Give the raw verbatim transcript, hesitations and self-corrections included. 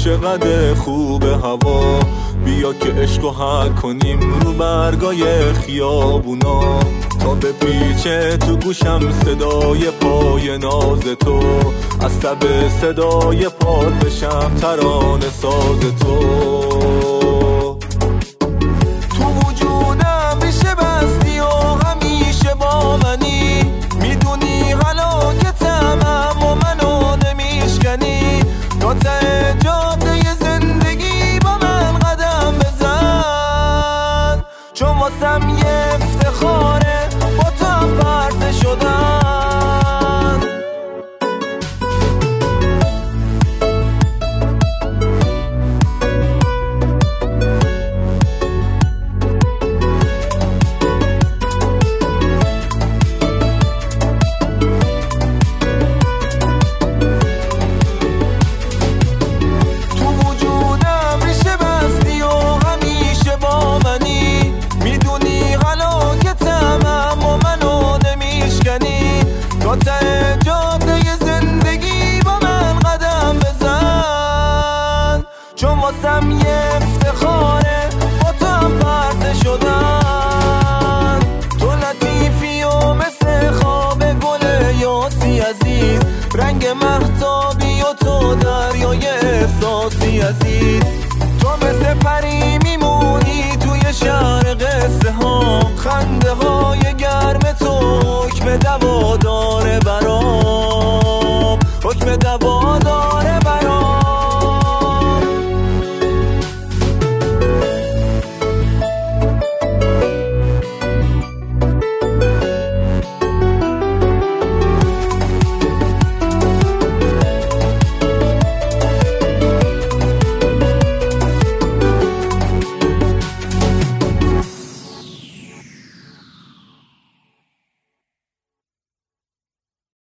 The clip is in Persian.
چقدر خوب هوا، بیا که عشقو حک کنیم رو برگای خیابونا، تا به پیچه تو گوشم صدای پای ناز تو، از تب صدای پات بشم ترانه ساز تو. تو وجودم ریشه بستی و همیشه با منی، میدونی هلاکتم اما منو نمیشکنی، تا ته جاده زندگی با من قدم بزن، چون واسم یه افتخاره با تو هم پرده شدن. چون واسم یه افتخاره با تو هم پرده شدن. تو لطیفی و مثل خواب گل یاسی عزیز، رنگ مهتابی و تو دریای احساسی عزیز، تو مثل پری میمونی توی شهر قصه ها، خنده های گرم تو حکم دوادار